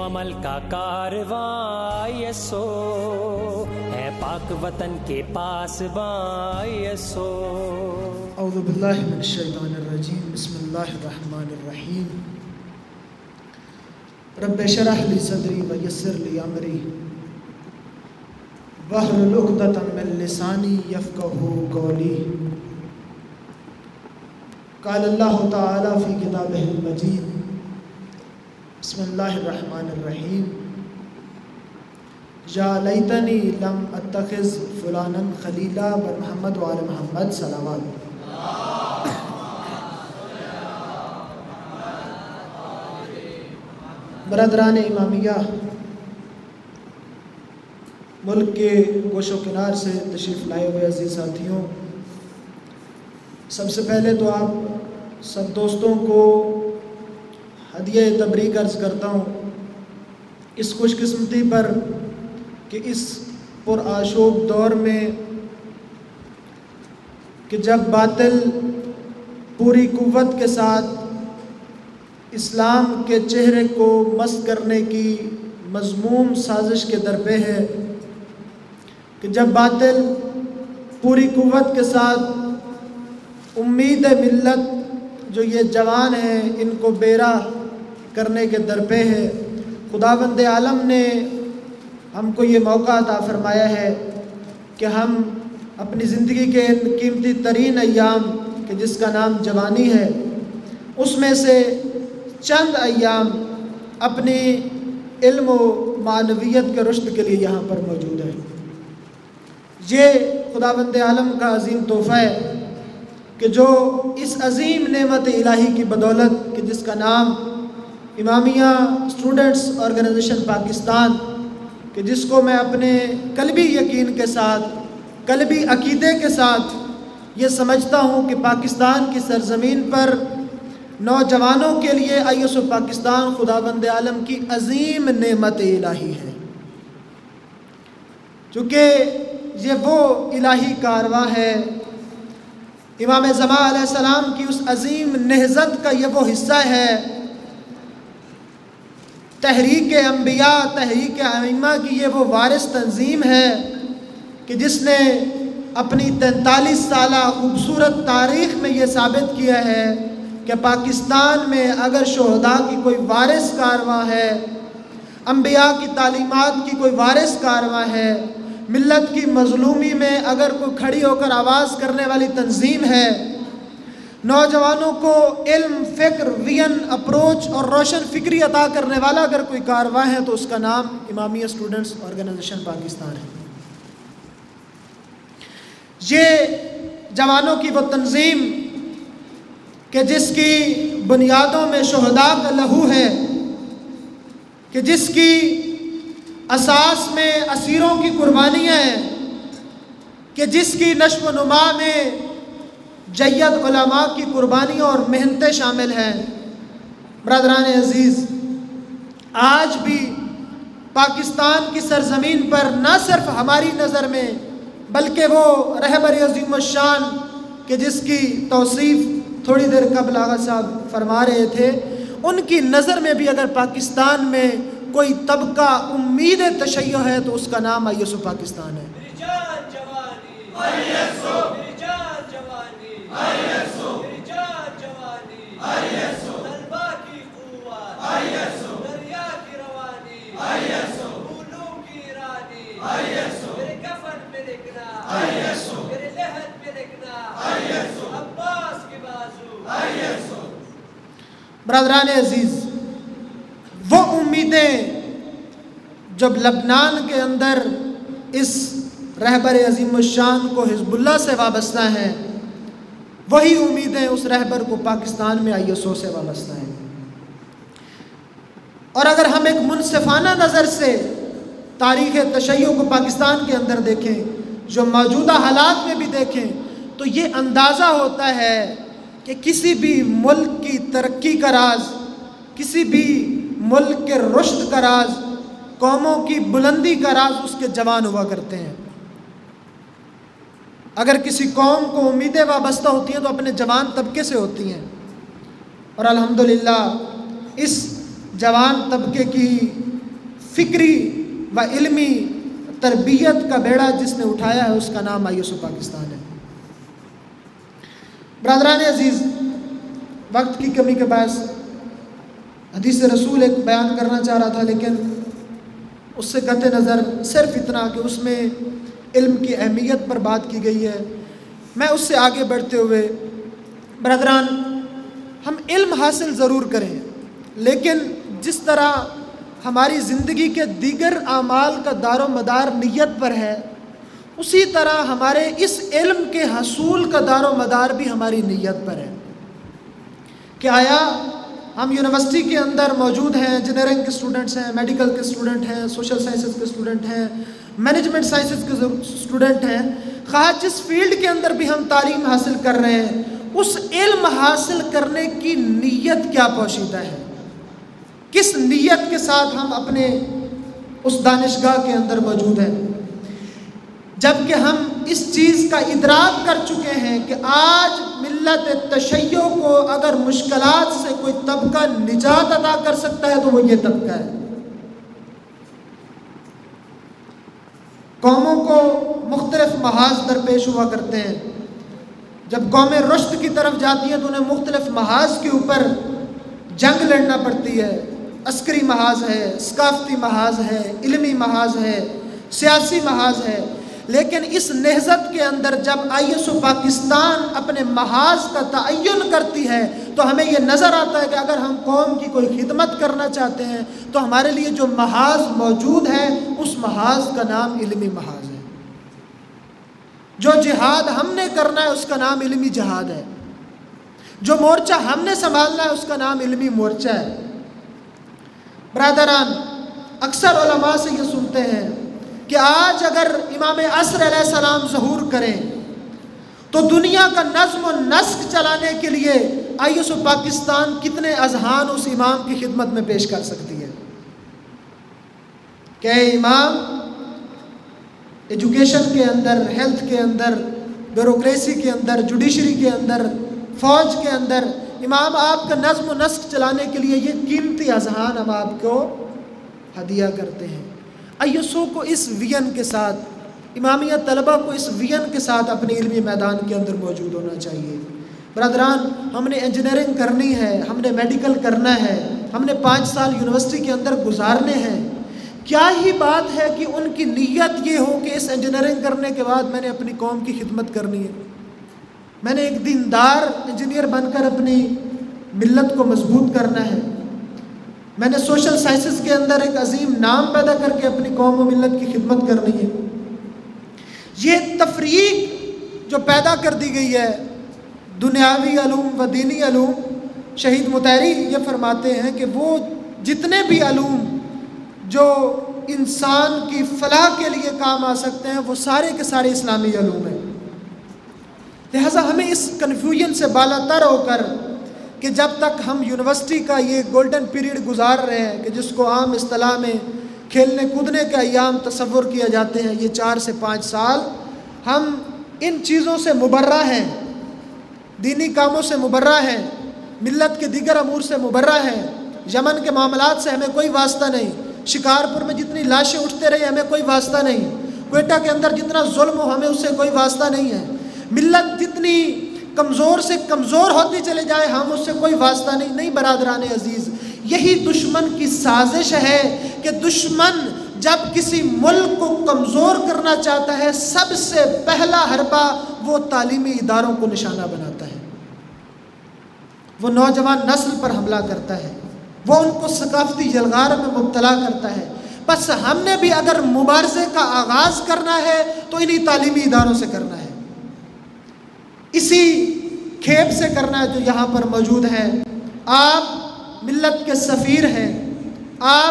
عمل کا کارواں یسو ہے پاک وطن کے پاس باں یسو۔ اعوذ باللہ من الشیطان الرجیم، بسم اللہ الرحمن الرحیم۔ رب اشرح لی صدری ویسر لی امری واحلل عقدۃ من لسانی یفقہوا قولی۔ قال اللہ تعالی فی کتابہ المجید، بسم اللہ الرحمن الرحیم۔ یا لیتنی لم اتخذ فلانا خلیلا بر محمد وعلی محمد صلوات۔ برادران امامیہ، ملک کے گوش و کنار سے تشریف لائے ہوئے عزیز ساتھیوں، سب سے پہلے تو آپ سب دوستوں کو ہدیہ تبریک عرض کرتا ہوں اس خوش قسمتی پر کہ اس پرآشوب دور میں کہ جب باطل پوری قوت کے ساتھ اسلام کے چہرے کو مست کرنے کی مذموم سازش کے درپے ہے، کہ جب باطل پوری قوت کے ساتھ امید ملت جو یہ جوان ہیں ان کو بیراہ کرنے کے درپے ہے، خداوند عالم نے ہم کو یہ موقع عطا فرمایا ہے کہ ہم اپنی زندگی کے قیمتی ترین ایام کہ جس کا نام جوانی ہے، اس میں سے چند ایام اپنی علم و معنویت کے رشد کے لیے یہاں پر موجود ہے۔ یہ خداوند عالم کا عظیم تحفہ ہے کہ جو اس عظیم نعمت الہی کی بدولت کہ جس کا نام امامیہ اسٹوڈنٹس آرگنائزیشن پاکستان، کہ جس کو میں اپنے قلبی یقین کے ساتھ، قلبی عقیدے کے ساتھ یہ سمجھتا ہوں کہ پاکستان کی سرزمین پر نوجوانوں کے لیے ISO پاکستان خداوند عالم کی عظیم نعمت الہی ہے، چونکہ یہ وہ الہی کارواں ہے، امام زمان علیہ السلام کی اس عظیم نہضت کا یہ وہ حصہ ہے، تحریک انبیاء، تحریک ائمہ کی یہ وہ وارث تنظیم ہے کہ جس نے اپنی 43 سالہ خوبصورت تاریخ میں یہ ثابت کیا ہے کہ پاکستان میں اگر شہداء کی کوئی وارث کارواں ہے، انبیاء کی تعلیمات کی کوئی وارث کارواں ہے، ملت کی مظلومی میں اگر کوئی کھڑی ہو کر آواز کرنے والی تنظیم ہے، نوجوانوں کو علم، فکر، وین، اپروچ اور روشن فکری عطا کرنے والا اگر کوئی کارواں ہے تو اس کا نام امامیہ اسٹوڈنٹس آرگنائزیشن پاکستان ہے۔ یہ جوانوں کی وہ تنظیم کہ جس کی بنیادوں میں شہداء کا لہو ہے، کہ جس کی اساس میں اسیروں کی قربانیاں ہیں، کہ جس کی نشو و نما میں جید علماء کی قربانیاں اور محنتیں شامل ہیں۔ برادران عزیز، آج بھی پاکستان کی سرزمین پر نہ صرف ہماری نظر میں بلکہ وہ رہبر عظیم الشان کہ جس کی توصیف تھوڑی دیر قبل آغا صاحب فرما رہے تھے، ان کی نظر میں بھی اگر پاکستان میں کوئی طبقہ امید تشیع ہے تو اس کا نام ISO پاکستان ہے۔ برادران عزیز، وہ امیدیں جب لبنان کے اندر اس رہبر عظیم الشان کو حزب اللہ سے وابستہ ہیں، وہی امیدیں اس رہبر کو پاکستان میں ISO سے وابستہ ہیں۔ اور اگر ہم ایک منصفانہ نظر سے تاریخ تشیع کو پاکستان کے اندر دیکھیں، جو موجودہ حالات میں بھی دیکھیں، تو یہ اندازہ ہوتا ہے کہ کسی بھی ملک کی ترقی کا راز، کسی بھی ملک کے رشد کا راز، قوموں کی بلندی کا راز اس کے جوان ہوا کرتے ہیں۔ اگر کسی قوم کو امیدیں وابستہ ہوتی ہیں تو اپنے جوان طبقے سے ہوتی ہیں، اور الحمدللہ اس جوان طبقے کی فکری و علمی تربیت کا بیڑا جس نے اٹھایا ہے اس کا نام ISO پاکستان ہے۔ برادران عزیز، وقت کی کمی کے باعث حدیث رسول ایک بیان کرنا چاہ رہا تھا، لیکن اس سے قطع نظر صرف اتنا کہ اس میں علم کی اہمیت پر بات کی گئی ہے۔ میں اس سے آگے بڑھتے ہوئے برادران، ہم علم حاصل ضرور کریں، لیکن جس طرح ہماری زندگی کے دیگر اعمال کا دار و مدار نیت پر ہے، اسی طرح ہمارے اس علم کے حصول کا دار و مدار بھی ہماری نیت پر ہے کہ آیا ہم یونیورسٹی کے اندر موجود ہیں، انجینئرنگ کے اسٹوڈنٹس ہیں، میڈیکل کے اسٹوڈنٹ ہیں، سوشل سائنسز کے اسٹوڈنٹ ہیں، مینجمنٹ سائنسز کے اسٹوڈنٹ ہیں، خواہ جس فیلڈ کے اندر بھی ہم تعلیم حاصل کر رہے ہیں، اس علم حاصل کرنے کی نیت کیا پوشیدہ ہے، کس نیت کے ساتھ ہم اپنے اس دانشگاہ کے اندر موجود ہیں۔ جبکہ ہم اس چیز کا ادراک کر چکے ہیں کہ آج ملت تشیع کو اگر مشکلات سے کوئی طبقہ نجات عطا کر سکتا ہے تو وہ یہ طبقہ ہے۔ قوموں کو مختلف محاذ درپیش ہوا کرتے ہیں، جب قومیں رشد کی طرف جاتی ہیں تو انہیں مختلف محاذ کے اوپر جنگ لڑنا پڑتی ہے، عسکری محاذ ہے، ثقافتی محاذ ہے، علمی محاذ ہے، سیاسی محاذ ہے، لیکن اس نہضت کے اندر جب ISO پاکستان اپنے محاذ کا تعین کرتی ہے تو ہمیں یہ نظر آتا ہے کہ اگر ہم قوم کی کوئی خدمت کرنا چاہتے ہیں تو ہمارے لیے جو محاذ موجود ہے اس محاذ کا نام علمی محاذ ہے۔ جو جہاد ہم نے کرنا ہے اس کا نام علمی جہاد ہے، جو مورچہ ہم نے سنبھالنا ہے اس کا نام علمی مورچہ ہے۔ برادران، اکثر علماء سے یہ سنتے ہیں کہ آج اگر امام عصر علیہ السلام ظہور کریں تو دنیا کا نظم و نسق چلانے کے لیے ISO پاکستان کتنے اذہان اس امام کی خدمت میں پیش کر سکتی ہے کہ امام ایجوکیشن کے اندر، ہیلتھ کے اندر، بیوروکریسی کے اندر، جوڈیشری کے اندر، فوج کے اندر، امام آپ کا نظم و نسق چلانے کے لیے یہ قیمتی اذہان ہم آپ کو ہدیہ کرتے ہیں۔ ISO کو اس وین کے ساتھ، امامیہ طلبہ کو اس وین کے ساتھ اپنے علمی میدان کے اندر موجود ہونا چاہیے۔ برادران، ہم نے انجینئرنگ کرنی ہے، ہم نے میڈیکل کرنا ہے، ہم نے 5 سال یونیورسٹی کے اندر گزارنے ہیں، کیا ہی بات ہے کہ ان کی نیت یہ ہو کہ اس انجینئرنگ کرنے کے بعد میں نے اپنی قوم کی خدمت کرنی ہے، میں نے ایک دیندار انجینئر بن کر اپنی ملت کو مضبوط کرنا ہے، میں نے سوشل سائنسز کے اندر ایک عظیم نام پیدا کر کے اپنی قوم و ملت کی خدمت کرنی ہے۔ یہ تفریق جو پیدا کر دی گئی ہے دنیاوی علوم و دینی علوم، شہید مطہری یہ فرماتے ہیں کہ وہ جتنے بھی علوم جو انسان کی فلاح کے لیے کام آ سکتے ہیں وہ سارے کے سارے اسلامی علوم ہیں۔ لہٰذا ہمیں اس کنفیوژن سے بالا تر ہو کر کہ جب تک ہم یونیورسٹی کا یہ گولڈن پیریڈ گزار رہے ہیں کہ جس کو عام اصطلاح میں کھیلنے کودنے کے ایام تصور کیا جاتے ہیں، یہ 4 سے 5 سال ہم ان چیزوں سے مبرہ ہیں، دینی کاموں سے مبرہ ہیں، ملت کے دیگر امور سے مبرہ ہیں، یمن کے معاملات سے ہمیں کوئی واسطہ نہیں، شکارپور میں جتنی لاشیں اٹھتے رہی ہمیں کوئی واسطہ نہیں، کوئٹہ کے اندر جتنا ظلم ہو ہمیں اس سے کوئی واسطہ نہیں ہے، ملت جتنی کمزور سے کمزور ہوتی چلے جائے ہم اس سے کوئی واسطہ نہیں۔ برادران عزیز، یہی دشمن کی سازش ہے کہ دشمن جب کسی ملک کو کمزور کرنا چاہتا ہے سب سے پہلا حربہ وہ تعلیمی اداروں کو نشانہ بناتا ہے، وہ نوجوان نسل پر حملہ کرتا ہے، وہ ان کو ثقافتی یلغار میں مبتلا کرتا ہے۔ بس ہم نے بھی اگر مبارزے کا آغاز کرنا ہے تو انہی تعلیمی اداروں سے کرنا ہے، اسی کھیپ سے کرنا ہے جو یہاں پر موجود ہے۔ آپ ملت کے سفیر ہیں، آپ